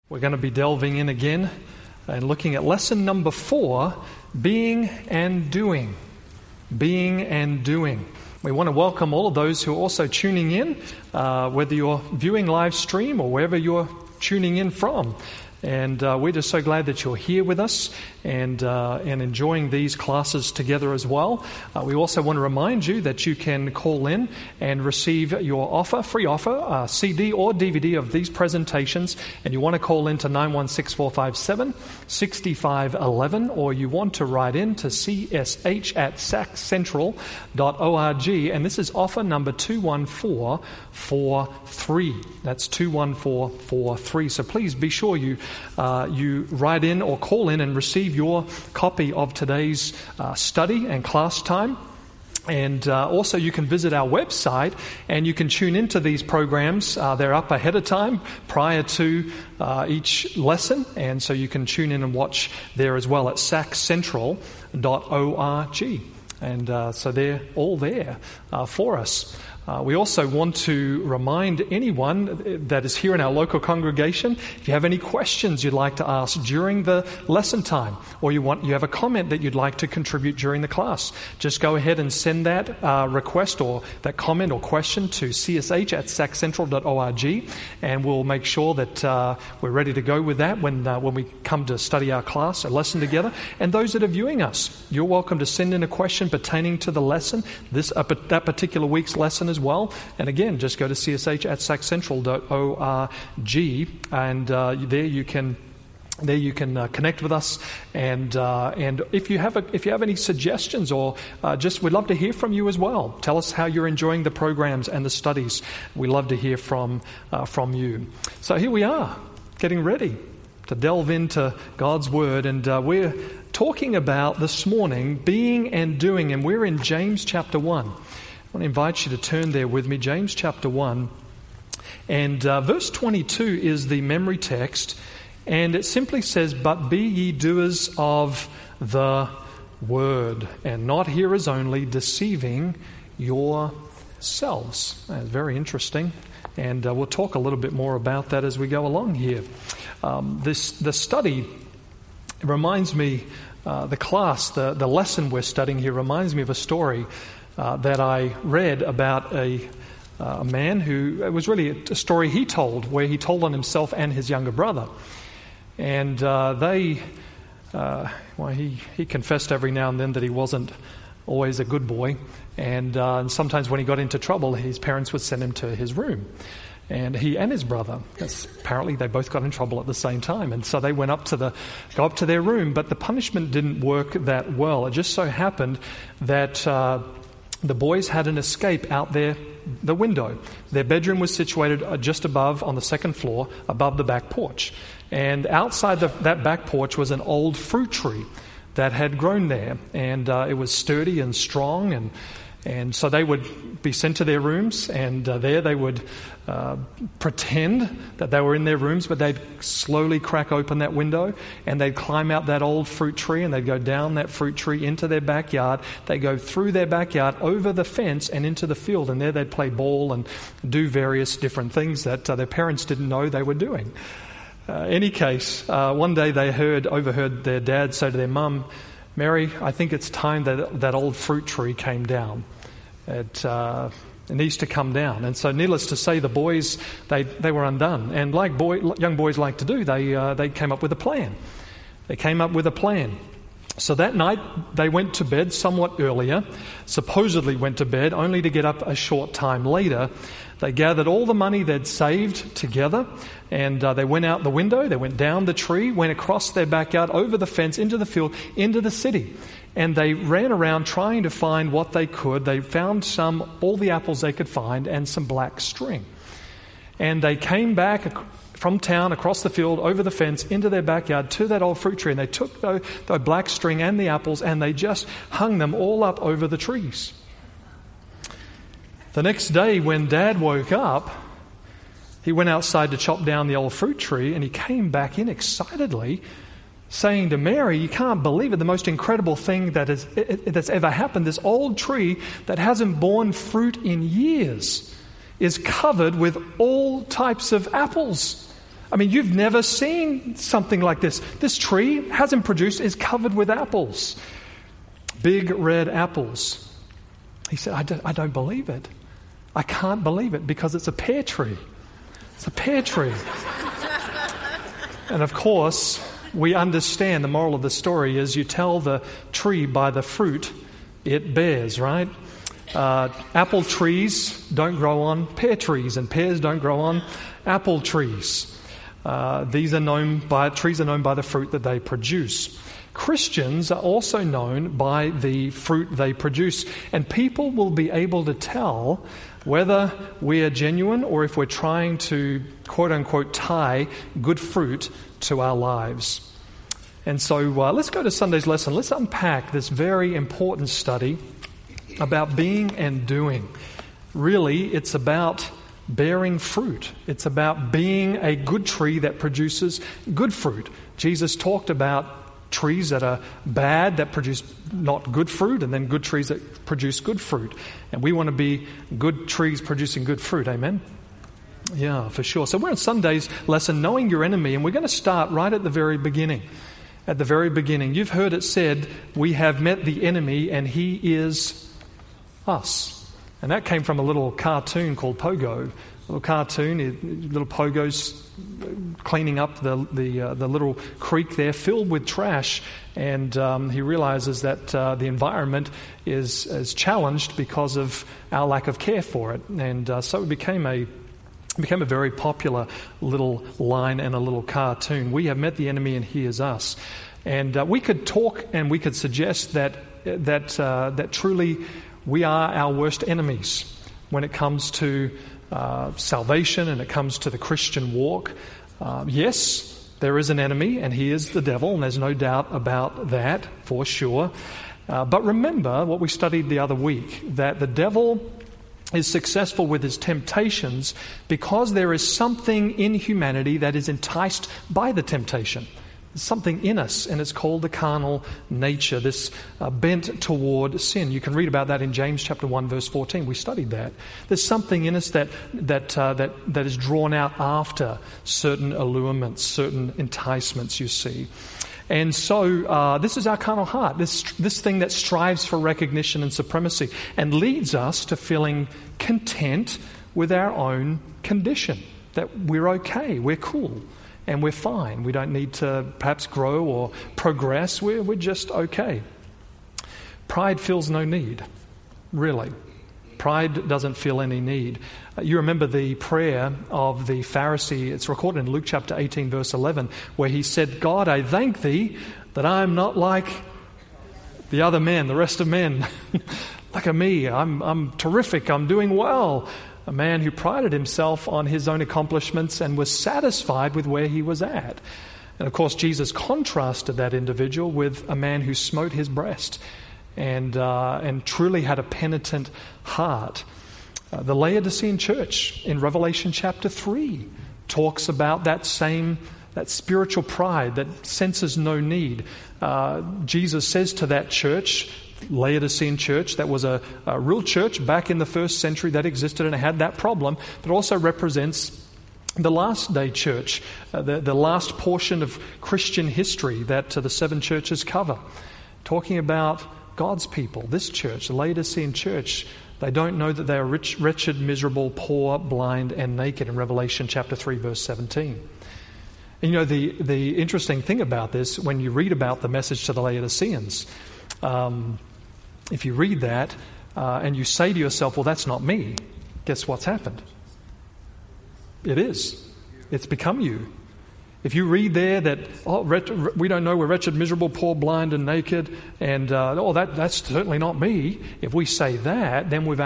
We're going to be delving in again and looking at lesson number 4, being and doing. Being and doing. We want to welcome all of those who are also tuning in, whether you're viewing live stream or wherever you're tuning in from. And we're just so glad that you're here with us and enjoying these classes together as well. We also want to remind you that you can call in and receive your free offer, CD or DVD of these presentations. And you want to call in to 916-457-6511, or you want to write in to csh@saccentral.org. And this is offer number 21443. That's 21443. So please be sure you write in or call in and receive your copy of today's study and class time. And also you can visit our website and you can tune into these programs. They're up ahead of time prior to each lesson, and so you can tune in and watch there as well at saccentral.org. And so they're all there for us. We also want to remind anyone that is here in our local congregation, if you have any questions you'd like to ask during the lesson time, or you have a comment that you'd like to contribute during the class, just go ahead and send that request or that comment or question to csh@saccentral.org, and we'll make sure that we're ready to go with that when we come to study our class or lesson together. And those that are viewing us, you're welcome to send in a question pertaining to the lesson, that particular week's lesson as well. And again, just go to csh@saccentral.org, and there you can connect with us. And if you have any suggestions or we'd love to hear from you as well. Tell us how you're enjoying the programs and the studies. We love to hear from you. So here we are, getting ready to delve into God's Word, and we're talking about this morning being and doing, and we're in James chapter 1. I want to invite you to turn there with me, James chapter 1. And verse 22 is the memory text, and it simply says, "But be ye doers of the word, and not hearers only, deceiving yourselves." That's very interesting, and we'll talk a little bit more about that as we go along here. The study reminds me, the lesson we're studying here reminds me of a story that I read about a man who, it was really a story he told, where he told on himself and his younger brother. And he confessed every now and then that he wasn't always a good boy. And sometimes when he got into trouble, his parents would send him to his room. And he and his brother, apparently they both got in trouble at the same time. And so they went go up to their room, but the punishment didn't work that well. It just so happened that the boys had an escape out the window. Their bedroom was situated just above, on the second floor, above the back porch. And outside that back porch was an old fruit tree that had grown there. And it was sturdy and strong, and so they would be sent to their rooms, and there they would pretend that they were in their rooms, but they'd slowly crack open that window, and they'd climb out that old fruit tree, and they'd go down that fruit tree into their backyard. They'd go through their backyard, over the fence, and into the field, and there they'd play ball and do various different things that their parents didn't know they were doing. Any case, one day they overheard their dad say to their mum, "Mary, I think it's time that old fruit tree came down. It needs to come down." And so, needless to say, the boys, they were undone. And like young boys like to do, they came up with a plan. So that night, they went to bed somewhat earlier, supposedly went to bed, only to get up a short time later. They gathered all the money they'd saved together, and they went out the window, they went down the tree, went across their backyard, over the fence, into the field, into the city. And they ran around trying to find what they could. They found all the apples they could find, and some black string. And they came back from town, across the field, over the fence, into their backyard, to that old fruit tree, and they took the black string and the apples, and they just hung them all up over the trees. The next day, when Dad woke up, he went outside to chop down the old fruit tree, and he came back in excitedly, saying to Mary, "You can't believe it, the most incredible thing that's ever happened. This old tree that hasn't borne fruit in years is covered with all types of apples. I mean, you've never seen something like this. This tree hasn't produced, is covered with apples. Big red apples. He said, I don't believe it. I can't believe it because it's a pear tree. It's a pear tree. And of course, we understand the moral of the story is you tell the tree by the fruit it bears, right? Apple trees don't grow on pear trees, and pears don't grow on apple trees. Trees are known by the fruit that they produce. Christians are also known by the fruit they produce, and people will be able to tell whether we are genuine or if we're trying to, quote unquote, tie good fruit to our lives. And so let's go to Sunday's lesson. Let's unpack this very important study about being and doing. Really, it's about bearing fruit. It's about being a good tree that produces good fruit. Jesus talked about trees that are bad, that produce not good fruit, and then good trees that produce good fruit. And we want to be good trees producing good fruit. Amen? Yeah, for sure. So we're in Sunday's lesson, Knowing Your Enemy, and we're going to start right at the very beginning. At the very beginning. You've heard it said, we have met the enemy and he is us. And that came from a little cartoon called Pogo. A little cartoon, little Pogo's cleaning up the little creek there filled with trash, and he realizes that the environment is challenged because of our lack of care for it. And so it became a very popular little line and a little cartoon. We have met the enemy and he is us. And we could talk and we could suggest that truly we are our worst enemies when it comes to salvation and it comes to the Christian walk. Yes, there is an enemy and he is the devil, and there's no doubt about that for sure. But remember what we studied the other week, that the devil is successful with his temptations because there is something in humanity that is enticed by the temptation. There's something in us, and it's called the carnal nature, this bent toward sin. You can read about that in James chapter 1, verse 14. We studied that. There's something in us that is drawn out after certain allurements, certain enticements, you see. And so this is our carnal heart, this thing that strives for recognition and supremacy and leads us to feeling content with our own condition, that we're okay, we're cool, and we're fine. We don't need to perhaps grow or progress. We're just okay. Pride feels no need, really. Pride doesn't feel any need. You remember the prayer of the Pharisee. It's recorded in Luke chapter 18, verse 11, where he said, God, I thank thee that I am not like the other men, the rest of men. Look at me, I'm terrific, I'm doing well. A man who prided himself on his own accomplishments and was satisfied with where he was at. And of course, Jesus contrasted that individual with a man who smote his breast and truly had a penitent heart. The Laodicean church in Revelation chapter 3 talks about that spiritual pride that senses no need. Jesus says to that church, Laodicean church, that was a real church back in the first century that existed and had that problem, but also represents the last day church, the last portion of Christian history that the seven churches cover. Talking about God's people, this church, the Laodicean church, they don't know that they are wretched, miserable, poor, blind, and naked in Revelation chapter 3, verse 17. And you know, the interesting thing about this, when you read about the message to the Laodiceans, if you read that and you say to yourself, well, that's not me, guess what's happened? It is. It's become you. If you read there that, we don't know, we're wretched, miserable, poor, blind, and naked, and, that's certainly not me. If we say that, then we've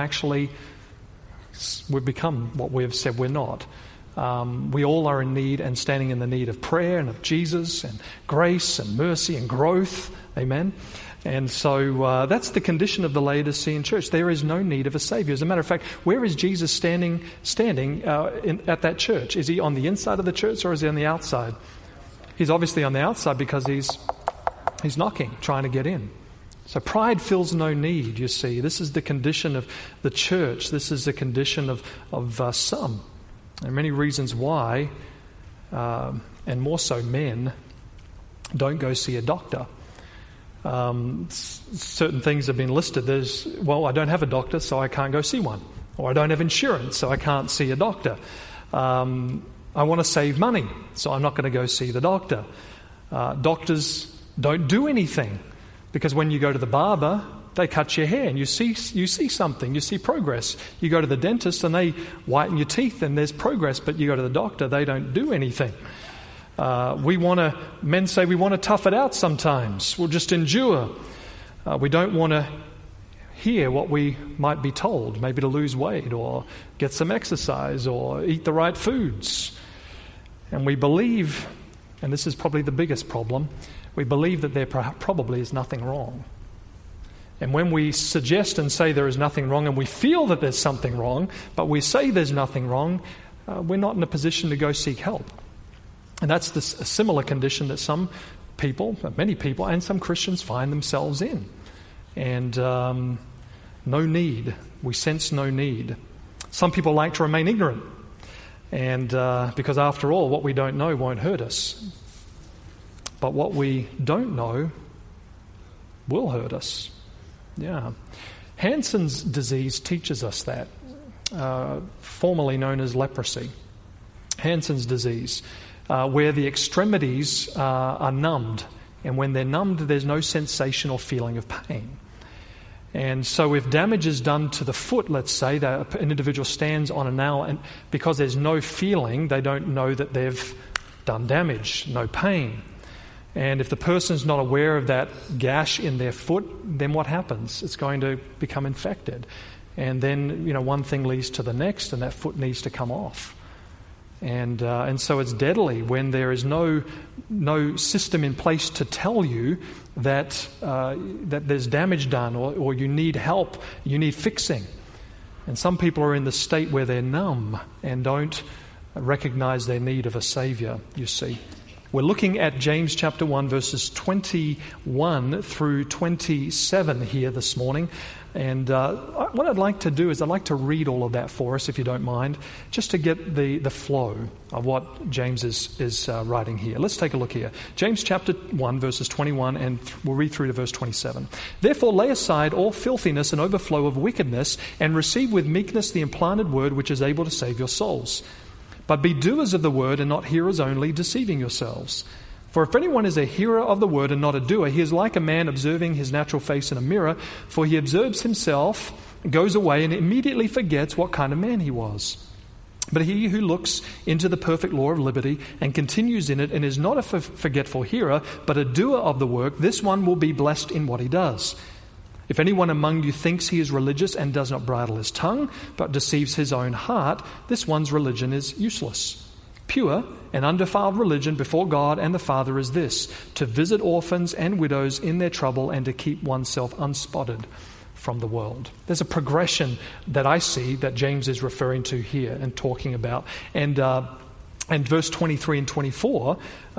become what we have said we're not. We all are in need and standing in the need of prayer and of Jesus and grace and mercy and growth. Amen. And so that's the condition of the Laodicean church. There is no need of a Savior. As a matter of fact, where is Jesus standing at that church? Is he on the inside of the church or is he on the outside? He's obviously on the outside because he's knocking, trying to get in. So pride feels no need, you see. This is the condition of the church. This is the condition of some. There are many reasons why and more so men, don't go see a doctor. Certain things have been listed. I don't have a doctor, so I can't go see one. Or I don't have insurance, so I can't see a doctor. I want to save money, so I'm not going to go see the doctor. Doctors don't do anything, because when you go to the barber, they cut your hair and you see something, you see progress. You go to the dentist and they whiten your teeth and there's progress, but you go to the doctor, they don't do anything. Men say we want to tough it out sometimes. We'll just endure. We don't want to hear what we might be told, maybe to lose weight or get some exercise or eat the right foods. And we believe, and this is probably the biggest problem, we believe that there probably is nothing wrong. And when we suggest and say there is nothing wrong, and we feel that there's something wrong, but we say there's nothing wrong, we're not in a position to go seek help. And that's a similar condition that some people, many people, and some Christians find themselves in. And no need. We sense no need. Some people like to remain ignorant. And because after all, what we don't know won't hurt us. But what we don't know will hurt us. Yeah. Hansen's disease teaches us that, formerly known as leprosy. Hansen's disease, where the extremities are numbed. And when they're numbed, there's no sensation or feeling of pain. And so if damage is done to the foot, let's say, that an individual stands on a nail, and because there's no feeling, they don't know that they've done damage, no pain. And if the person's not aware of that gash in their foot, then what happens? It's going to become infected. And then, one thing leads to the next, and that foot needs to come off. And so it's deadly when there is no system in place to tell you that there's damage done or you need help, you need fixing. And some people are in the state where they're numb and don't recognize their need of a Savior, you see. We're looking at James chapter 1, verses 21 through 27 here this morning. And what I'd like to do is I'd like to read all of that for us, if you don't mind, just to get the flow of what James is writing here. Let's take a look here. James chapter 1, verses 21, and we'll read through to verse 27. Therefore lay aside all filthiness and overflow of wickedness, and receive with meekness the implanted word which is able to save your souls. But be doers of the word and not hearers only, deceiving yourselves. For if anyone is a hearer of the word and not a doer, he is like a man observing his natural face in a mirror, for he observes himself, goes away, and immediately forgets what kind of man he was. But he who looks into the perfect law of liberty and continues in it, and is not a forgetful hearer, but a doer of the work, this one will be blessed in what he does. If anyone among you thinks he is religious and does not bridle his tongue, but deceives his own heart, this one's religion is useless. Pure and undefiled religion before God and the Father is this, to visit orphans and widows in their trouble and to keep oneself unspotted from the world. There's a progression that I see that James is referring to here and talking about. And verse 23 and 24,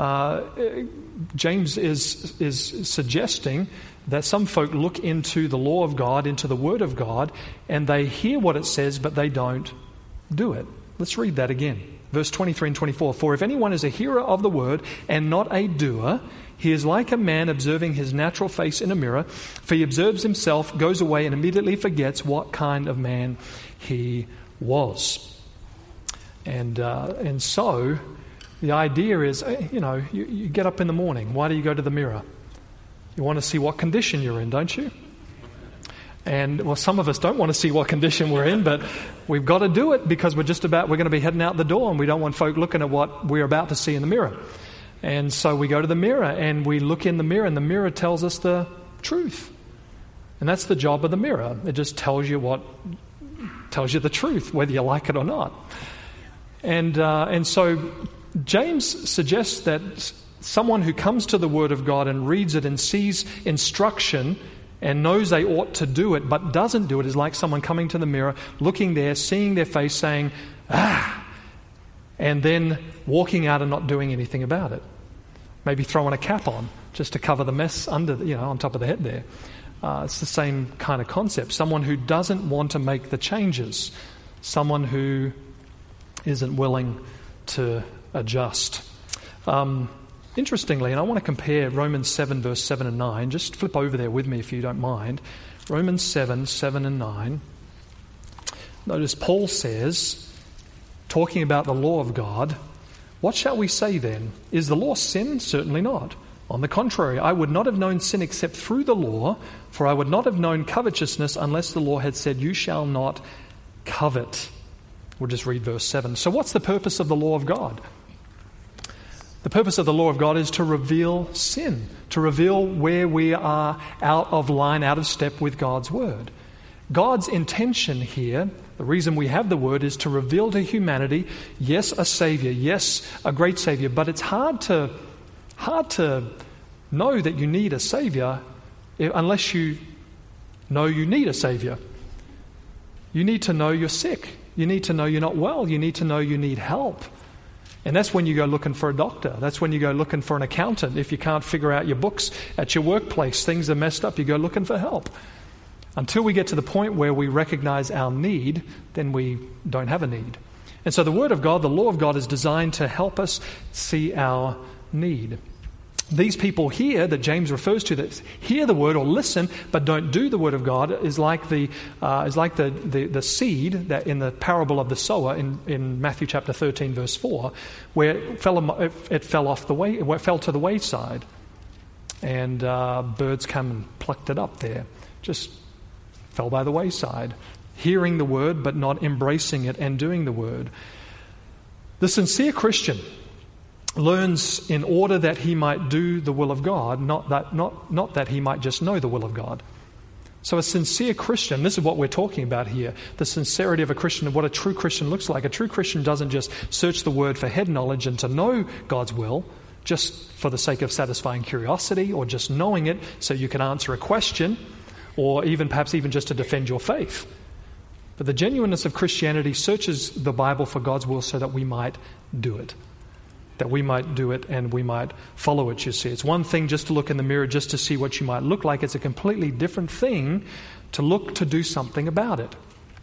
James is suggesting that some folk look into the law of God, into the Word of God, and they hear what it says, but they don't do it. Let's read that again. Verse 23 and 24. For if anyone is a hearer of the Word and not a doer, he is like a man observing his natural face in a mirror. For he observes himself, goes away, and immediately forgets what kind of man he was. And so the idea is, you get up in the morning. Why do you go to the mirror? You want to see what condition you're in, don't you? And, well, some of us don't want to see what condition we're in, but we've got to do it because we're going to be heading out the door and we don't want folk looking at what we're about to see in the mirror. And so we go to the mirror and we look in the mirror, and the mirror tells us the truth. And that's the job of the mirror. It just tells you the truth, whether you like it or not. And so James suggests that someone who comes to the Word of God and reads it and sees instruction and knows they ought to do it but doesn't do it is like someone coming to the mirror, looking there, seeing their face, saying, and then walking out and not doing anything about it. Maybe throwing a cap on just to cover the mess under, on top of the head there. It's the same kind of concept. Someone who doesn't want to make the changes. Someone who isn't willing to adjust. Interestingly, and I want to compare Romans 7, verse 7 and 9. Just flip over there with me if you don't mind. Romans 7, 7 and 9. Notice Paul says, talking about the law of God, "What shall we say then? Is the law sin? Certainly not. On the contrary, I would not have known sin except through the law, for I would not have known covetousness unless the law had said, 'You shall not covet.'" We'll just read verse 7. So what's the purpose of the law of God? The purpose of the law of God is to reveal sin, to reveal where we are out of line, out of step with God's word. God's intention here, the reason we have the word, is to reveal to humanity, yes, a Savior, yes, a great Savior, but it's hard to know that you need a Savior unless you know you need a Savior. You need to know you're sick. You need to know you're not well. You need to know you need help. And that's when you go looking for a doctor. That's when you go looking for an accountant. If you can't figure out your books at your workplace, things are messed up, you go looking for help. Until we get to the point where we recognize our need, then we don't have a need. And so the Word of God, the law of God, is designed to help us see our need. These people here that James refers to, that hear the word or listen but don't do the word of God, is like the seed that in the parable of the sower in Matthew chapter 13 verse 4, where it fell to the wayside, and birds come and plucked it up there. Just fell by the wayside, hearing the word but not embracing it and doing the word. The sincere Christian learns in order that he might do the will of God, not that he might just know the will of God. So a sincere Christian, this is what we're talking about here, the sincerity of a Christian, what a true Christian looks like. A true Christian doesn't just search the word for head knowledge and to know God's will, just for the sake of satisfying curiosity or just knowing it so you can answer a question, or perhaps even just to defend your faith. But the genuineness of Christianity searches the Bible for God's will so that we might do it. That we might do it and we might follow it, you see. It's one thing just to look in the mirror just to see what you might look like. It's a completely different thing to look to do something about it.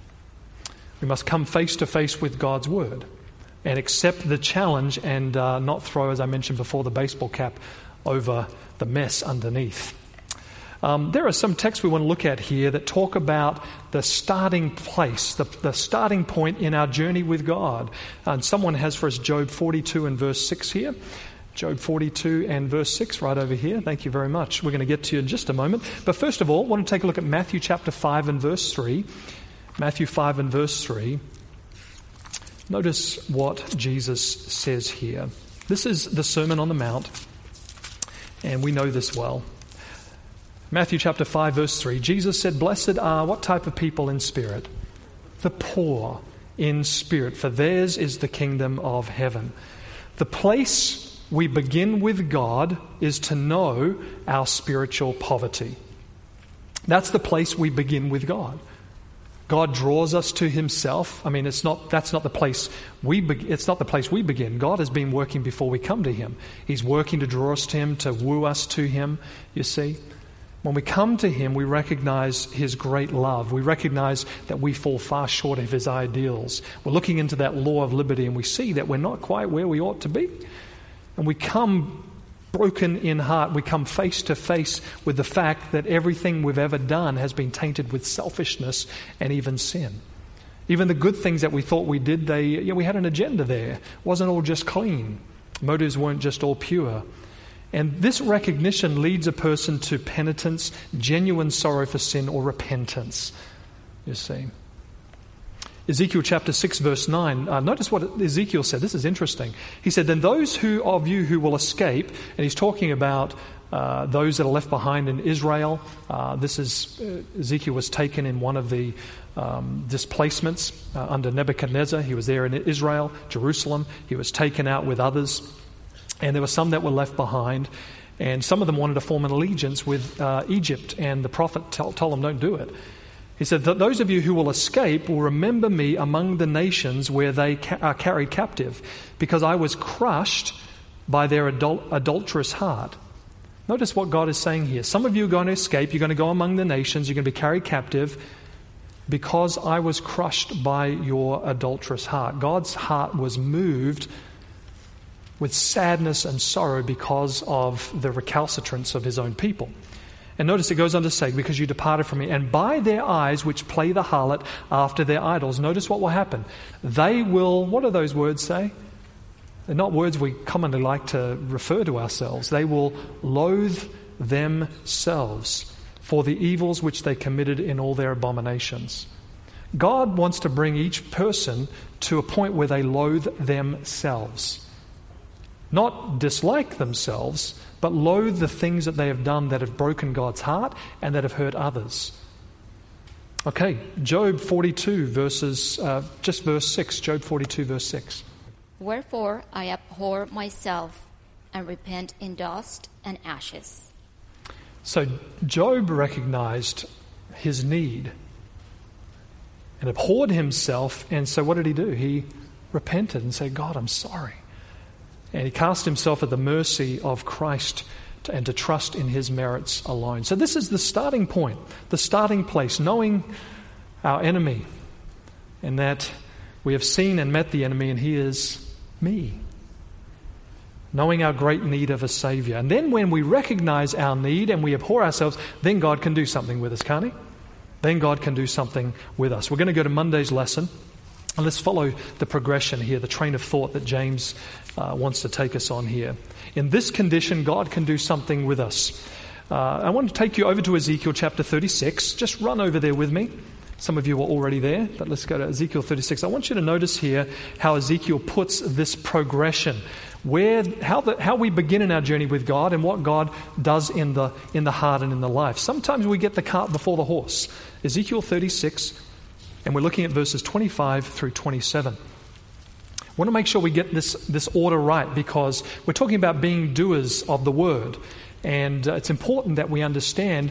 We must come face to face with God's word and accept the challenge and not throw, as I mentioned before, the baseball cap over the mess underneath. There are some texts we want to look at here that talk about the starting place, the starting point in our journey with God. And someone has for us Job 42 and verse 6 here. Job 42 and verse 6 right over here. Thank you very much. We're going to get to you in just a moment. But first of all, I want to take a look at Matthew chapter 5 and verse 3. Matthew 5 and verse 3. Notice what Jesus says here. This is the Sermon on the Mount, and we know this well. Matthew chapter 5 verse 3, Jesus said, "Blessed are" what type of people in spirit? The poor in spirit, for theirs is the kingdom of heaven. The place we begin with God is to know our spiritual poverty. That's the place we begin with God. God draws us to Himself. I mean, that's not the place it's not the place we begin. God has been working before we come to Him. He's working to draw us to Him, to woo us to Him, you see. When we come to Him, we recognize His great love. We recognize that we fall far short of His ideals. We're looking into that law of liberty and we see that we're not quite where we ought to be. And we come broken in heart. We come face to face with the fact that everything we've ever done has been tainted with selfishness and even sin. Even the good things that we thought we did, we had an agenda there. It wasn't all just clean. Motives weren't just all pure. And this recognition leads a person to penitence, genuine sorrow for sin, or repentance, you see. Ezekiel chapter 6 verse 9, notice what Ezekiel said. This is interesting. He said, "Then those of you who will escape," and he's talking about those that are left behind in Israel. Ezekiel was taken in one of the displacements under Nebuchadnezzar. He was there in Israel, Jerusalem. He was taken out with others. And there were some that were left behind, and some of them wanted to form an allegiance with Egypt, and the prophet told them, don't do it. He said, "Those of you who will escape will remember me among the nations where they are carried captive, because I was crushed by their adulterous heart." Notice what God is saying here. Some of you are going to escape, you're going to go among the nations, you're going to be carried captive, because I was crushed by your adulterous heart. God's heart was moved with sadness and sorrow because of the recalcitrance of his own people. And notice it goes on to say, because you departed from me, and by their eyes which play the harlot after their idols. Notice what will happen. They will, what do those words say? They're not words we commonly like to refer to ourselves. They will loathe themselves for the evils which they committed in all their abominations. God wants to bring each person to a point where they loathe themselves. Not dislike themselves, but loathe the things that they have done that have broken God's heart and that have hurt others. Okay, Job 42 verses, just verse 6. Job 42 verse 6. Wherefore I abhor myself and repent in dust and ashes. So Job recognized his need and abhorred himself, and so what did he do? He repented and said, God, I'm sorry. And he cast himself at the mercy of Christ and to trust in his merits alone. So this is the starting point, the starting place, knowing our enemy, and that we have seen and met the enemy, and he is me. Knowing our great need of a Savior. And then when we recognize our need and we abhor ourselves, then God can do something with us, can't he? Then God can do something with us. We're going to go to Monday's lesson. And let's follow the progression here, the train of thought that James wants to take us on here. In this condition, God can do something with us. I want to take you over to Ezekiel chapter 36. Just run over there with me. Some of you are already there, but let's go to Ezekiel 36. I want you to notice here how Ezekiel puts this progression, how we begin in our journey with God and what God does in the heart and in the life. Sometimes we get the cart before the horse. Ezekiel 36. And we're looking at verses 25 through 27. I want to make sure we get this order right, because we're talking about being doers of the word. And it's important that we understand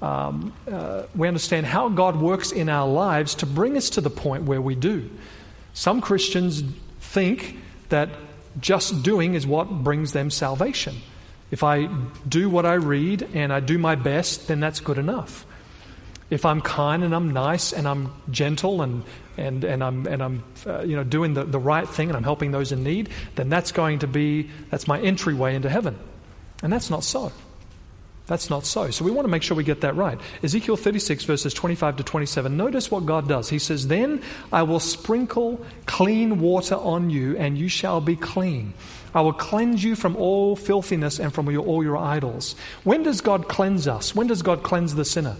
how God works in our lives to bring us to the point where we do. Some Christians think that just doing is what brings them salvation. If I do what I read and I do my best, then that's good enough. If I'm kind and I'm nice and I'm gentle and I'm doing the right thing and I'm helping those in need, then that's my entryway into heaven. And that's not so. That's not so. So we want to make sure we get that right. Ezekiel 36 verses 25 to 27. Notice what God does. He says, "Then I will sprinkle clean water on you, and you shall be clean. I will cleanse you from all filthiness and from all your idols." When does God cleanse us? When does God cleanse the sinner?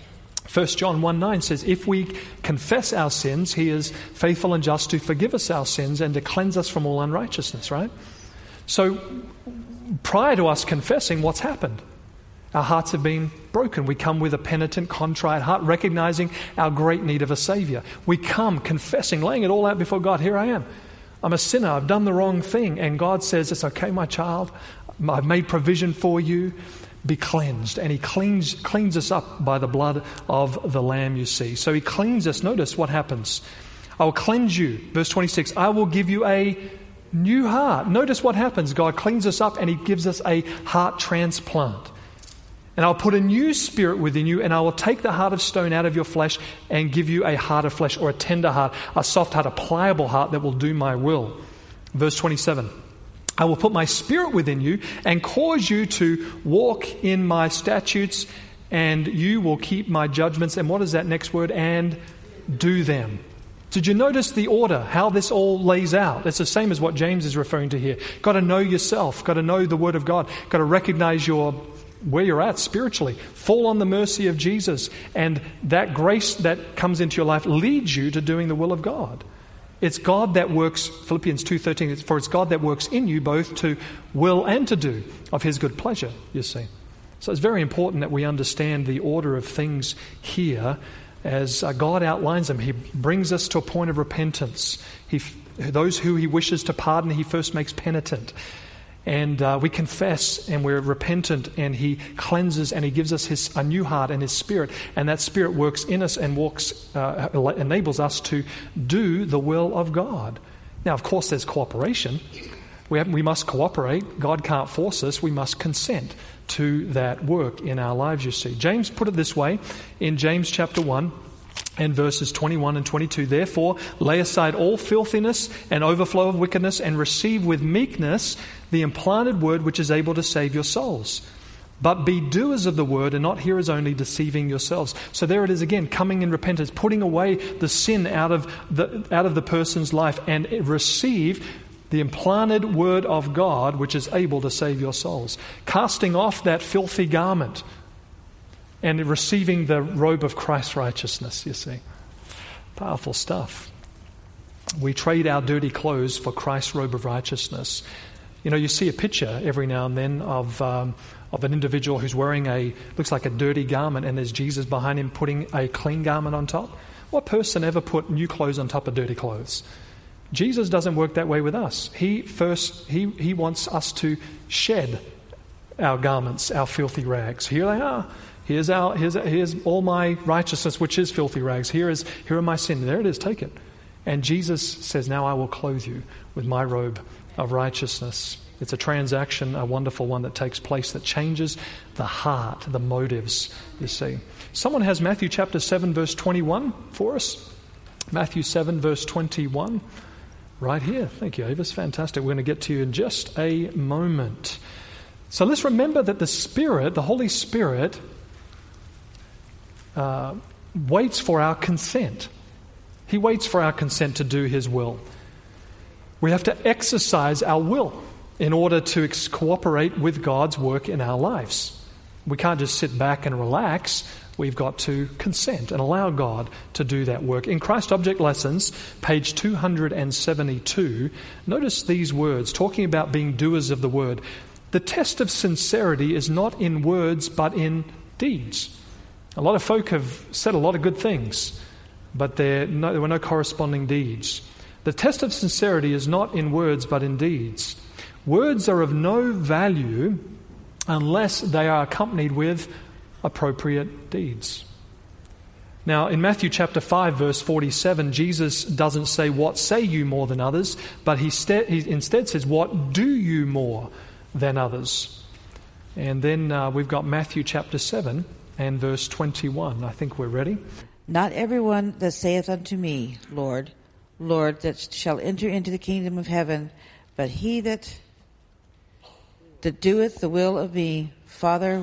1 John 1:9 says, if we confess our sins, he is faithful and just to forgive us our sins and to cleanse us from all unrighteousness, right? So prior to us confessing, what's happened? Our hearts have been broken. We come with a penitent, contrite heart, recognizing our great need of a Savior. We come confessing, laying it all out before God. Here I am. I'm a sinner. I've done the wrong thing. And God says, it's okay, my child. I've made provision for you. Be cleansed. And he cleans us up by the blood of the Lamb, you see. So he cleans us. Notice what happens. I will cleanse you. Verse 26, I will give you a new heart. Notice what happens. God cleans us up and he gives us a heart transplant. And I'll put a new spirit within you, and I will take the heart of stone out of your flesh and give you a heart of flesh, or a tender heart, a soft heart, a pliable heart that will do my will. Verse 27. I will put my spirit within you and cause you to walk in my statutes, and you will keep my judgments. And what is that next word? And do them. Did you notice the order, how this all lays out? It's the same as what James is referring to here. Got to know yourself. Got to know the Word of God. Got to recognize where you're at spiritually. Fall on the mercy of Jesus. And that grace that comes into your life leads you to doing the will of God. It's God that works, Philippians 2:13, for it's God that works in you both to will and to do of his good pleasure, you see. So it's very important that we understand the order of things here as God outlines them. He brings us to a point of repentance. Those who he wishes to pardon, he first makes penitent. And we confess and we're repentant, and he cleanses and he gives us a new heart and his spirit. And that spirit works in us and enables us to do the will of God. Now, of course, there's cooperation. We must cooperate. God can't force us. We must consent to that work in our lives, you see. James put it this way in James chapter 1, And verses 21 and 22, therefore lay aside all filthiness and overflow of wickedness and receive with meekness the implanted word which is able to save your souls. But be doers of the word and not hearers only, deceiving yourselves. So there it is again, coming in repentance, putting away the sin out of the person's life and receive the implanted word of God which is able to save your souls. Casting off that filthy garment and receiving the robe of Christ's righteousness, you see. Powerful stuff. We trade our dirty clothes for Christ's robe of righteousness. You know, you see a picture every now and then of an individual who's wearing looks like a dirty garment, and there's Jesus behind him putting a clean garment on top. What person ever put new clothes on top of dirty clothes? Jesus doesn't work that way with us. He wants us to shed our garments, our filthy rags. Here they are. Here's all my righteousness, which is filthy rags. Here are my sins. There it is. Take it. And Jesus says, now I will clothe you with my robe of righteousness. It's a transaction, a wonderful one that takes place that changes the heart, the motives, you see. Someone has Matthew chapter 7, verse 21 for us. Matthew 7, verse 21. Right here. Thank you, Avis. Fantastic. We're going to get to you in just a moment. So let's remember that the Spirit, the Holy Spirit, waits for our consent. He waits for our consent to do His will. We have to exercise our will in order to cooperate with God's work in our lives. We can't just sit back and relax. We've got to consent and allow God to do that work. In Christ Object Lessons, page 272, notice these words, talking about being doers of the word. The test of sincerity is not in words, but in deeds. A lot of folk have said a lot of good things, but there were no corresponding deeds. The test of sincerity is not in words, but in deeds. Words are of no value unless they are accompanied with appropriate deeds. Now, in Matthew chapter 5, verse 47, Jesus doesn't say, what say you more than others, but he instead says, what do you more than others? And then we've got Matthew chapter 7 and verse 21. I think we're ready. Not everyone that saith unto me, Lord, Lord, that shall enter into the kingdom of heaven, but he that doeth the will of me, Father,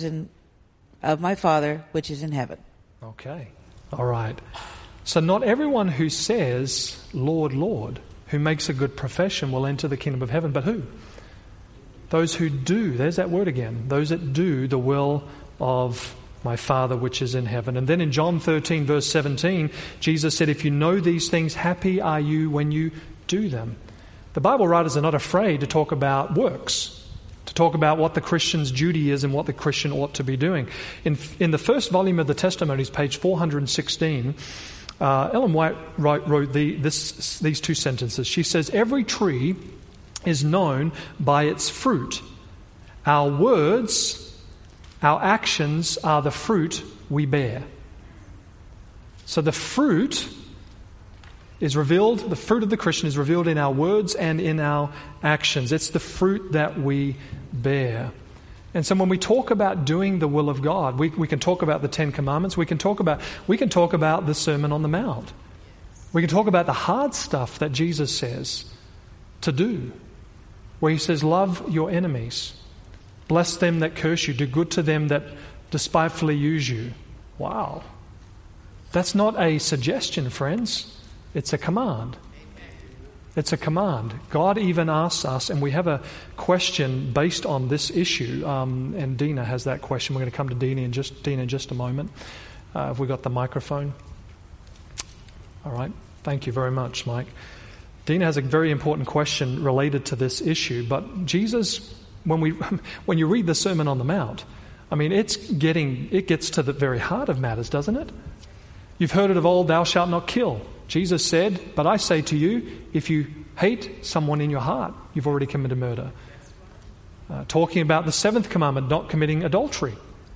of my Father which is in heaven. Okay. All right. So not everyone who says, Lord, Lord, who makes a good profession will enter the kingdom of heaven, but who? Those who do, there's that word again, those that do the will of my Father which is in heaven. And then in John 13, verse 17, Jesus said, if you know these things, happy are you when you do them. The Bible writers are not afraid to talk about works, to talk about what the Christian's duty is and what the Christian ought to be doing. In the first volume of the Testimonies, page 416, Ellen White wrote these two sentences. She says, every tree is known by its fruit. Our words, our actions are the fruit we bear. So the fruit is revealed, the fruit of the Christian is revealed in our words and in our actions. It's the fruit that we bear. And so when we talk about doing the will of God, we can talk about the Ten Commandments, we can talk about the Sermon on the Mount. We can talk about the hard stuff that Jesus says to do, where He says, love your enemies. Bless them that curse you. Do good to them that despitefully use you. Wow. That's not a suggestion, friends. It's a command. It's a command. God even asks us, and we have a question based on this issue, and Dina has that question. We're going to come to Dina in just a moment. Have we got the microphone? All right. Thank you very much, Mike. Dina has a very important question related to this issue, but Jesus, when you read the Sermon on the Mount, I mean, it gets to the very heart of matters, doesn't it? You've heard it of old, thou shalt not kill. Jesus said, but I say to you, if you hate someone in your heart, you've already committed murder. Talking about the seventh commandment, not committing adultery.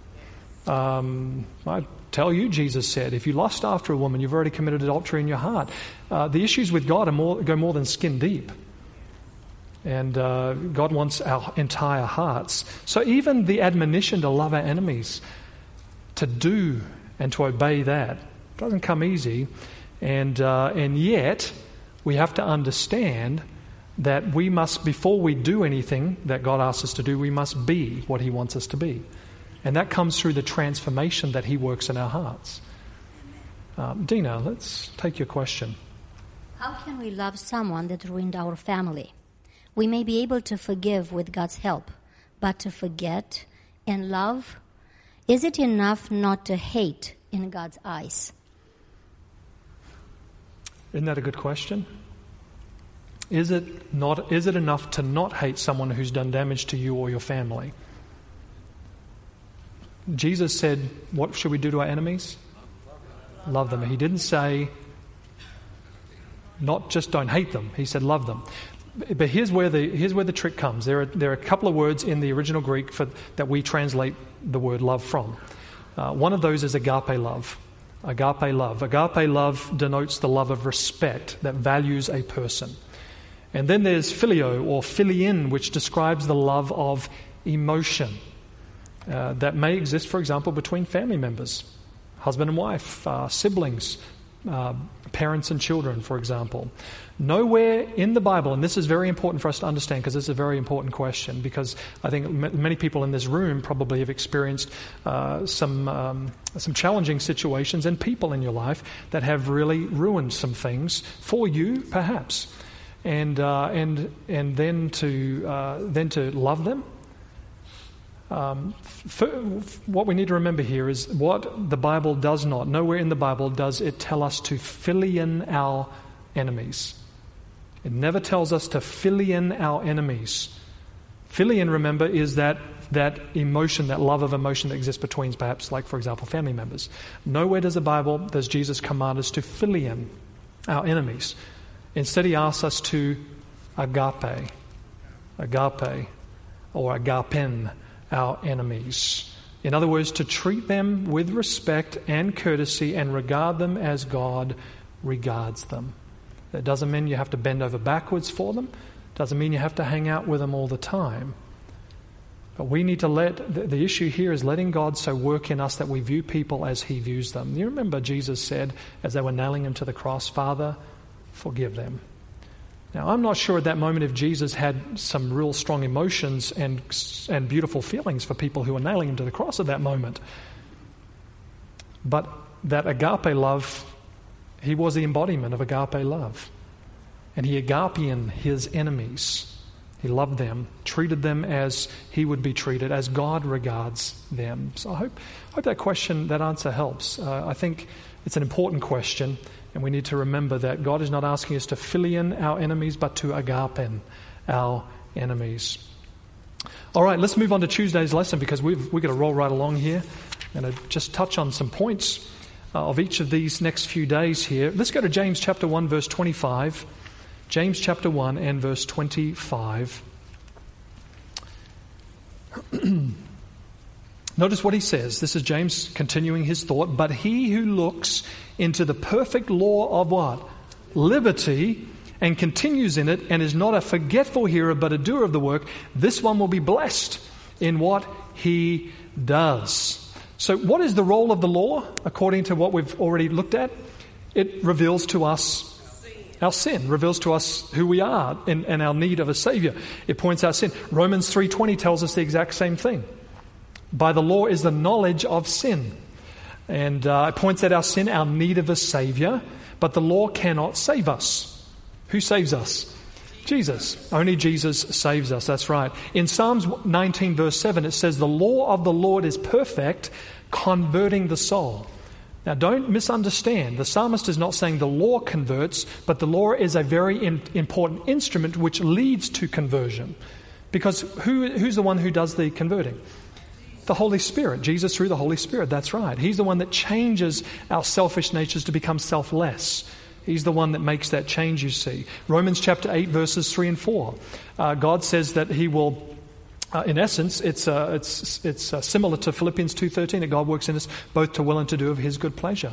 I tell you, Jesus said, if you lust after a woman, you've already committed adultery in your heart. The issues with God go more than skin deep. And God wants our entire hearts. So even the admonition to love our enemies, to do and to obey that, doesn't come easy. And yet, we have to understand that we must, before we do anything that God asks us to do, we must be what He wants us to be. And that comes through the transformation that He works in our hearts. Dina, let's take your question. How can we love someone that ruined our family? We may be able to forgive with God's help, but to forget and love, is it enough not to hate in God's eyes? Isn't that a good question? Is it enough to not hate someone who's done damage to you or your family? Jesus said, what should we do to our enemies? Love them. He didn't say, not just don't hate them. He said, love them. But here's where the trick comes. There are a couple of words in the original Greek that we translate the word love from. One of those is agape love. Agape love. Agape love denotes the love of respect that values a person. And then there's phileo or philien, which describes the love of emotion that may exist, for example, between family members, husband and wife, siblings, parents and children, for example. Nowhere in the Bible, and this is very important for us to understand because this is a very important question, because I think many people in this room probably have experienced some challenging situations and people in your life that have really ruined some things for you, perhaps, and then to love them. What we need to remember here is what the Bible does not, nowhere in the Bible does it tell us to philien our enemies. It never tells us to philien our enemies. Philien, remember, is that emotion, that love of emotion that exists between, perhaps, like, for example, family members. Nowhere does Jesus command us to philien our enemies. Instead, He asks us to agape, or agapen our enemies. In other words, to treat them with respect and courtesy and regard them as God regards them. That doesn't mean you have to bend over backwards for them. Doesn't mean you have to hang out with them all the time. But we need to the issue here is letting God so work in us that we view people as He views them. You remember Jesus said, as they were nailing Him to the cross, Father, forgive them. Now, I'm not sure at that moment if Jesus had some real strong emotions and beautiful feelings for people who were nailing Him to the cross at that moment. But that agape love, He was the embodiment of agape love. And He agapean His enemies. He loved them, treated them as He would be treated, as God regards them. So I hope that answer helps. I think it's an important question. And we need to remember that God is not asking us to philien our enemies, but to agapen our enemies. All right, let's move on to Tuesday's lesson, because we've got to roll right along here. I'm going to just touch on some points of each of these next few days here. Let's go to James chapter 1, verse 25. James chapter 1 and verse 25. Notice what he says. This is James continuing his thought. But he who looks into the perfect law of what? Liberty, and continues in it, and is not a forgetful hearer but a doer of the work, this one will be blessed in what he does. So what is the role of the law according to what we've already looked at? It reveals to us our sin, reveals to us who we are and our need of a Savior. It points out sin. Romans 3:20 tells us the exact same thing. By the law is the knowledge of sin. And it points out our sin, our need of a Savior. But the law cannot save us. Who saves us? Jesus. Only Jesus saves us. That's right. In Psalms 19 verse 7 it says, the law of the Lord is perfect, converting the soul. Now don't misunderstand. The psalmist is not saying the law converts, but the law is a very important instrument which leads to conversion. Because who's the one who does the converting? The Holy Spirit. Jesus through the Holy Spirit. That's right. He's the one that changes our selfish natures to become selfless. He's the one that makes that change, you see. Romans chapter 8 verses 3 and 4. God says that He will, in essence, it's similar to Philippians 2:13, that God works in us both to will and to do of His good pleasure.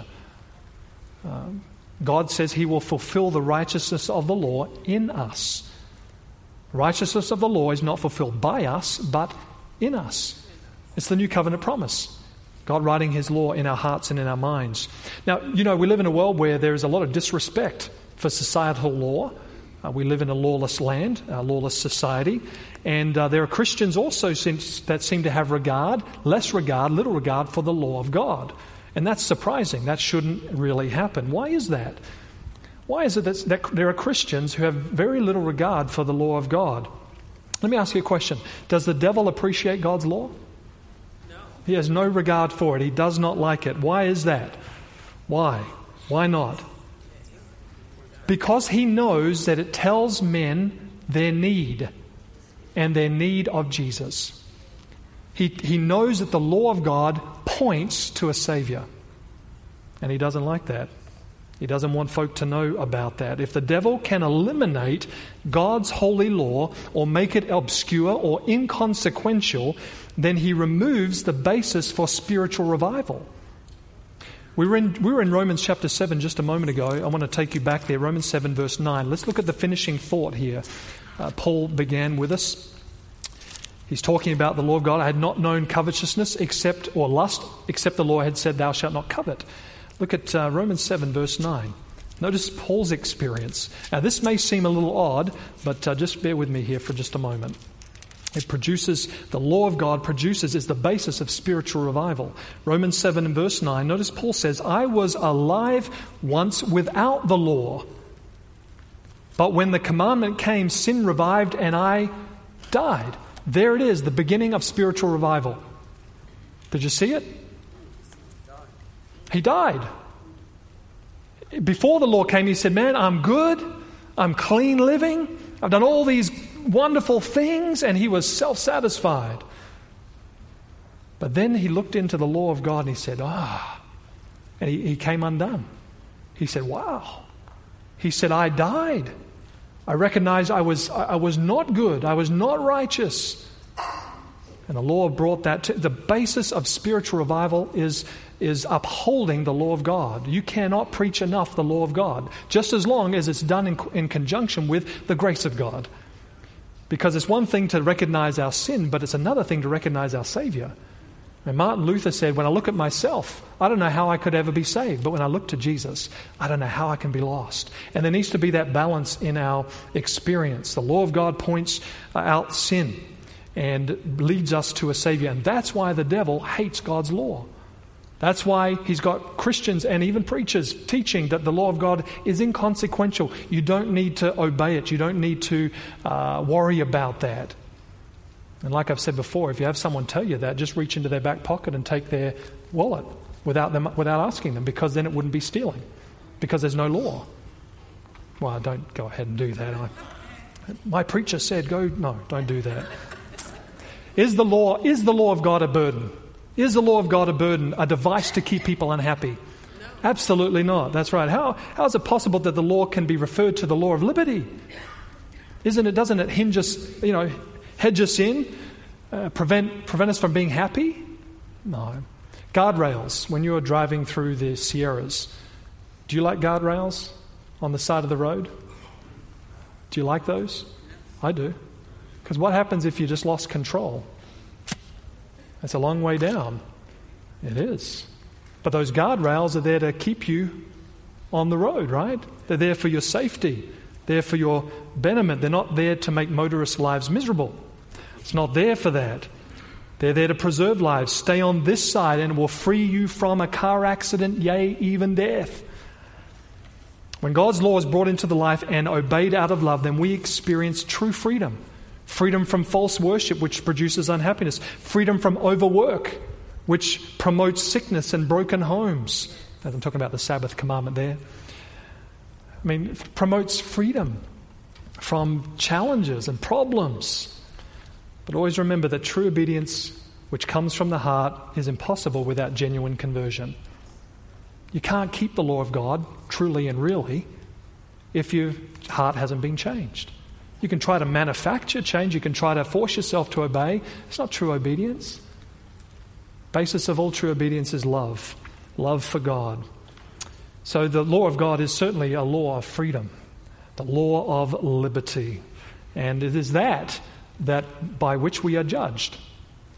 God says He will fulfill the righteousness of the law in us. Righteousness of the law is not fulfilled by us, but in us. It's the new covenant promise. God writing his law in our hearts and in our minds. Now, we live in a world where there is a lot of disrespect for societal law. We live in a lawless land, a lawless society. And there are Christians also that seem to have little regard for the law of God. And that's surprising. That shouldn't really happen. Why is that? Why is it that there are Christians who have very little regard for the law of God? Let me ask you a question. Does the devil appreciate God's law? No. He has no regard for it. He does not like it. Why is that? Why? Why not? Because he knows that it tells men their need and their need of Jesus. He knows that the law of God points to a Savior. And he doesn't like that. He doesn't want folk to know about that. If the devil can eliminate God's holy law or make it obscure or inconsequential, then he removes the basis for spiritual revival. We were in Romans chapter 7 just a moment ago. I want to take you back there, Romans 7 verse 9. Let's look at the finishing thought here. Paul began with us. He's talking about the law of God. I had not known covetousness except the law had said, thou shalt not covet. Look at Romans 7 verse 9. Notice Paul's experience. Now this may seem a little odd, but just bear with me here for just a moment. The law of God is the basis of spiritual revival. Romans 7 and verse 9, notice Paul says, I was alive once without the law. But when the commandment came, sin revived and I died. There it is, the beginning of spiritual revival. Did you see it? He died. Before the law came, he said, man, I'm good. I'm clean living. I've done all these wonderful things. And he was self-satisfied. But then he looked into the law of God and he said, and he came undone. He said, wow. He said, I died. I recognized I was not good. I was not righteous. And the law brought that to the basis of spiritual revival is upholding the law of God. You cannot preach enough the law of God, just as long as it's done in conjunction with the grace of God. Because it's one thing to recognize our sin, but it's another thing to recognize our Savior. And Martin Luther said, when I look at myself, I don't know how I could ever be saved. But when I look to Jesus, I don't know how I can be lost. And there needs to be that balance in our experience. The law of God points out sin and leads us to a Savior. And that's why the devil hates God's law. That's why he's got Christians and even preachers teaching that the law of God is inconsequential. You don't need to obey it. You don't need to worry about that. And like I've said before, if you have someone tell you that, just reach into their back pocket and take their wallet without asking them, because then it wouldn't be stealing, because there's no law. Well, don't go ahead and do that. My preacher said, no, don't do that. Is the law of God a burden? Is the law of God a burden, a device to keep people unhappy? No. Absolutely not. That's right. How is it possible that the law can be referred to the law of liberty? Doesn't it hinge us, hedge us in, prevent us from being happy? No. Guardrails, when you're driving through the Sierras, do you like guardrails on the side of the road? Do you like those? I do. Because what happens if you just lost control? It's a long way down. It is. But those guardrails are there to keep you on the road, right? They're there for your safety. They're for your betterment. They're not there to make motorists' lives miserable. It's not there for that. They're there to preserve lives. Stay on this side and it will free you from a car accident, yea, even death. When God's law is brought into the life and obeyed out of love, then we experience true freedom. Freedom from false worship, which produces unhappiness. Freedom from overwork, which promotes sickness and broken homes. I'm talking about the Sabbath commandment there. It promotes freedom from challenges and problems. But always remember that true obedience, which comes from the heart, is impossible without genuine conversion. You can't keep the law of God truly and really if your heart hasn't been changed. You can try to manufacture change. You can try to force yourself to obey. It's not true obedience. Basis of all true obedience is love. Love for God. So the law of God is certainly a law of freedom. The law of liberty. And it is that by which we are judged.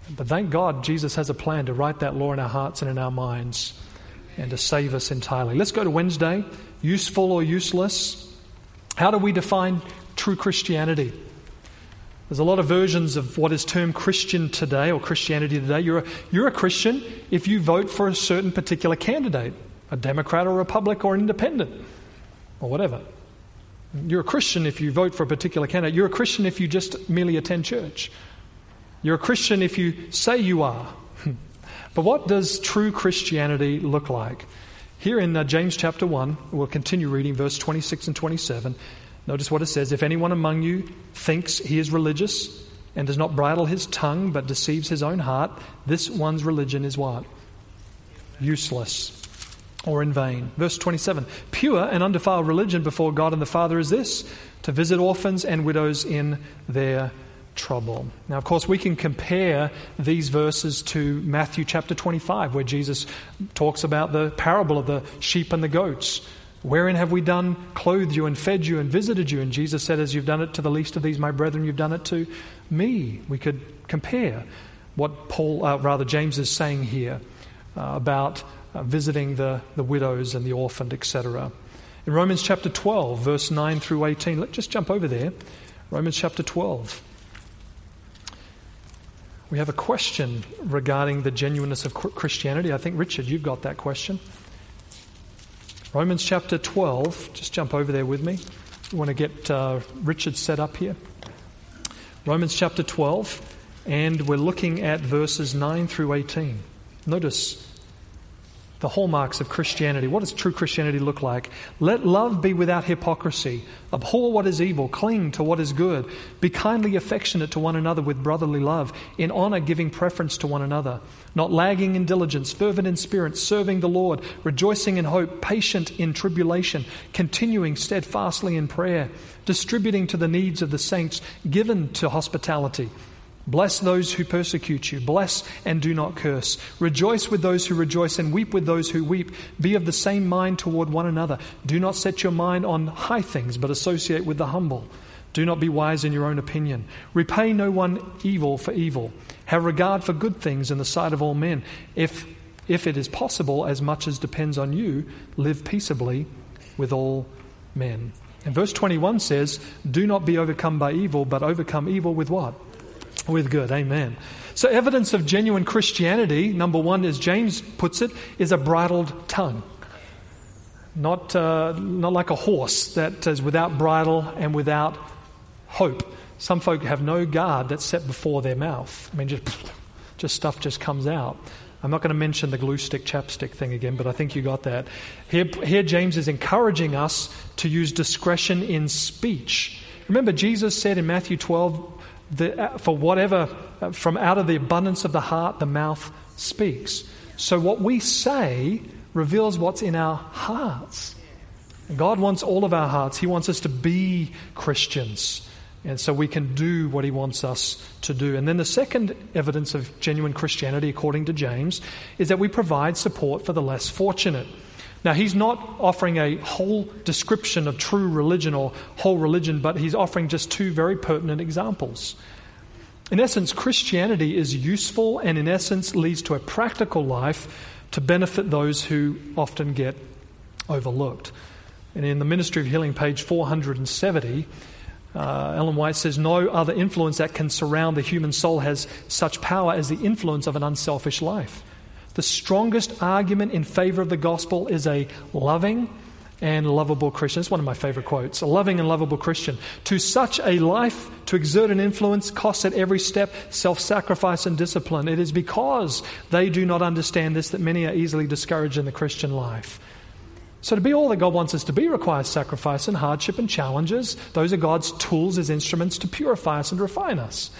But thank God Jesus has a plan to write that law in our hearts and in our minds and to save us entirely. Let's go to Wednesday. Useful or useless? How do we define true Christianity? There's a lot of versions of what is termed Christian today or Christianity today. You're a Christian if you vote for a certain particular candidate, a Democrat or Republican or independent or whatever. You're a Christian if you vote for a particular candidate. You're a Christian if you just merely attend church. You're a Christian if you say you are. But what does true Christianity look like? Here in James chapter 1, we'll continue reading verse 26 and 27. Notice what it says. If anyone among you thinks he is religious and does not bridle his tongue but deceives his own heart, this one's religion is what? Useless or in vain. Verse 27. Pure and undefiled religion before God and the Father is this, to visit orphans and widows in their trouble. Now, of course, we can compare these verses to Matthew chapter 25, where Jesus talks about the parable of the sheep and the goats. Wherein have we done, clothed you and fed you and visited you? And Jesus said, as you've done it to the least of these, my brethren, you've done it to me. We could compare what James is saying here about visiting the widows and the orphaned, etc. In Romans chapter 12, verse 9 through 18, let's just jump over there. Romans chapter 12. We have a question regarding the genuineness of Christianity. I think, Richard, you've got that question. Romans chapter 12. Just jump over there with me. We want to get Richard set up here. Romans chapter 12. And we're looking at verses 9 through 18. Notice the hallmarks of Christianity. What does true Christianity look like? Let love be without hypocrisy. Abhor what is evil. Cling to what is good. Be kindly affectionate to one another with brotherly love. In honor, giving preference to one another. Not lagging in diligence. Fervent in spirit. Serving the Lord. Rejoicing in hope. Patient in tribulation. Continuing steadfastly in prayer. Distributing to the needs of the saints. Given to hospitality. Bless those who persecute you. Bless and do not curse. Rejoice with those who rejoice and weep with those who weep. Be of the same mind toward one another. Do not set your mind on high things, but associate with the humble. Do not be wise in your own opinion. Repay no one evil for evil. Have regard for good things in the sight of all men. If it is possible, as much as depends on you, live peaceably with all men. And verse 21 says, do not be overcome by evil, but overcome evil with what? With good. Amen. So evidence of genuine Christianity, number one, as James puts it, is a bridled tongue. Not like a horse that is without bridle and without hope. Some folk have no guard that's set before their mouth. I mean, just stuff just comes out. I'm not going to mention the glue stick, chapstick thing again, but I think you got that. Here James is encouraging us to use discretion in speech. Remember, Jesus said in Matthew 12, for whatever, from out of the abundance of the heart, the mouth speaks. So what we say reveals what's in our hearts. And God wants all of our hearts. He wants us to be Christians. And so we can do what He wants us to do. And then the second evidence of genuine Christianity, according to James, is that we provide support for the less fortunate. Now, he's not offering a whole description of true religion or whole religion, but he's offering just two very pertinent examples. In essence, Christianity is useful and in essence leads to a practical life to benefit those who often get overlooked. And in the Ministry of Healing, page 470, Ellen White says, no other influence that can surround the human soul has such power as the influence of an unselfish life. The strongest argument in favor of the gospel is a loving and lovable Christian. It's one of my favorite quotes. A loving and lovable Christian. To such a life, to exert an influence, costs at every step self-sacrifice and discipline. It is because they do not understand this that many are easily discouraged in the Christian life. So to be all that God wants us to be requires sacrifice and hardship and challenges. Those are God's tools as instruments to purify us and refine us.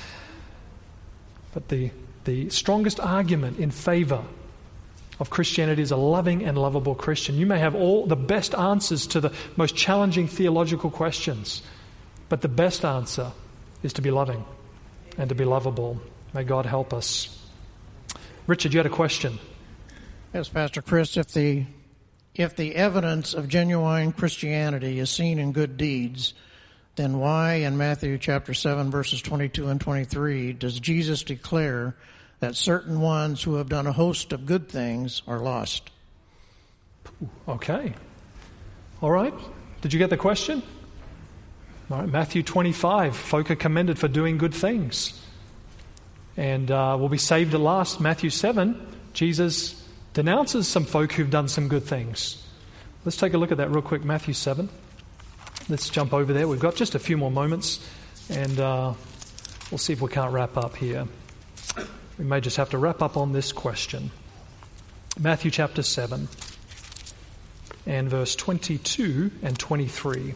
But the strongest argument in favor of Christianity is a loving and lovable Christian. You may have all the best answers to the most challenging theological questions, but the best answer is to be loving and to be lovable. May God help us. Richard, you had a question. Yes, Pastor Chris, if the evidence of genuine Christianity is seen in good deeds, then why in Matthew chapter 7 verses 22 and 23 does Jesus declare that certain ones who have done a host of good things are lost. Okay. All right. Did you get the question? All right. Matthew 25. Folk are commended for doing good things and will be saved at last. Matthew 7. Jesus denounces some folk who've done some good things. Let's take a look at that real quick. Matthew 7. Let's jump over there. We've got just a few more moments and we'll see if we can't wrap up here. We may just have to wrap up on this question. Matthew chapter 7 and verse 22 and 23.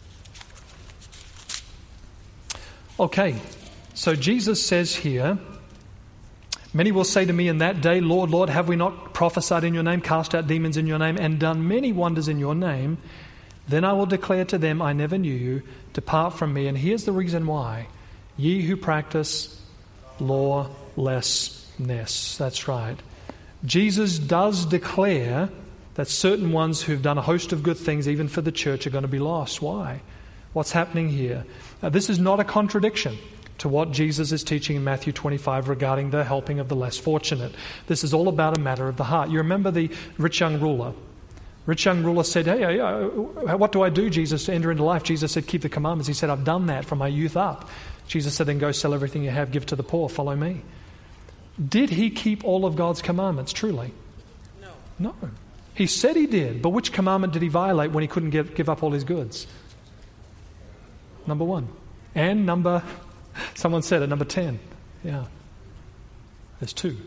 Okay, so Jesus says here, many will say to me in that day, Lord, Lord, have we not prophesied in your name, cast out demons in your name, and done many wonders in your name? Then I will declare to them, I never knew you. Depart from me. And here's the reason why. Ye who practice lawlessness. That's right. Jesus does declare that certain ones who've done a host of good things, even for the church, are going to be lost. Why? What's happening here? This is not a contradiction to what Jesus is teaching in Matthew 25 regarding the helping of the less fortunate. This is all about a matter of the heart. You remember the rich young ruler? Rich young ruler said, hey, what do I do, Jesus, to enter into life? Jesus said, keep the commandments. He said, I've done that from my youth up. Jesus said, then go sell everything you have, give to the poor, follow me. Did he keep all of God's commandments, truly? No. He said he did, but which commandment did he violate when he couldn't give up all his goods? Number 1. And someone said it, number 10. Yeah. There's 2.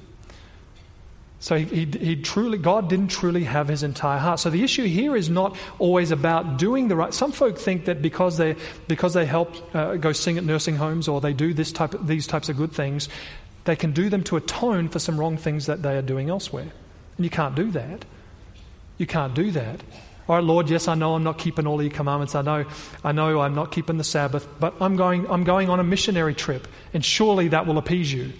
So God didn't truly have his entire heart. So the issue here is not always about doing the right. Some folk think that because they help go sing at nursing homes or they do these types of good things, they can do them to atone for some wrong things that they are doing elsewhere. And you can't do that. You can't do that. All right, Lord, yes, I know I'm not keeping all of your commandments. I know I'm not keeping the Sabbath, but I'm going on a missionary trip, and surely that will appease you.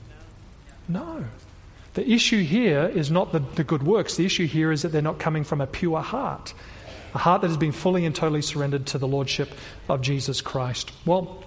No. The issue here is not the good works. The issue here is that they're not coming from a pure heart, a heart that has been fully and totally surrendered to the Lordship of Jesus Christ. Well,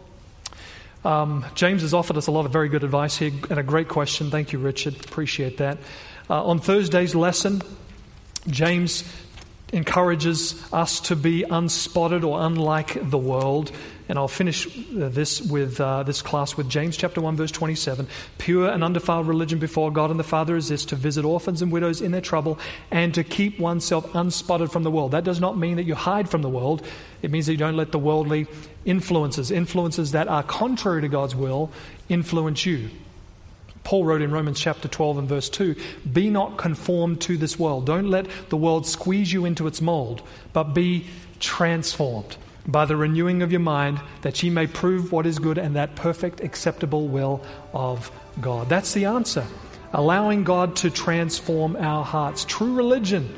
James has offered us a lot of very good advice here and a great question. Thank you, Richard. Appreciate that. On Thursday's lesson, James encourages us to be unspotted or unlike the world. And I'll finish this with this class with James chapter 1 verse 27. Pure and undefiled religion before God and the Father is this, to visit orphans and widows in their trouble and to keep oneself unspotted from the world. That does not mean that you hide from the world. It means that you don't let the worldly influences that are contrary to God's will, influence you. Paul wrote in Romans chapter 12 and verse 2, be not conformed to this world. Don't let the world squeeze you into its mold, but be transformed by the renewing of your mind, that ye may prove what is good and that perfect, acceptable will of God. That's the answer. Allowing God to transform our hearts. True religion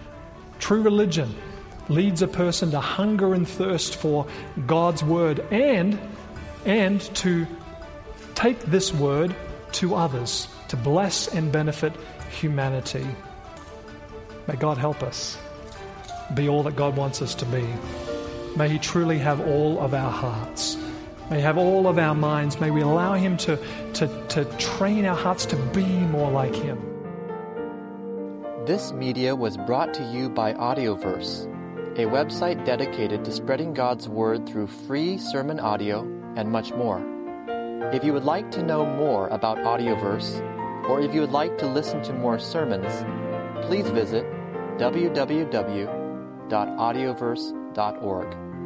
leads a person to hunger and thirst for God's word and to take this word to others, to bless and benefit humanity. May God help us be all that God wants us to be. May He truly have all of our hearts. May He have all of our minds. May we allow Him to train our hearts to be more like Him. This media was brought to you by Audioverse, a website dedicated to spreading God's Word through free sermon audio and much more. If you would like to know more about Audioverse, or if you would like to listen to more sermons, please visit www.audioverse.org.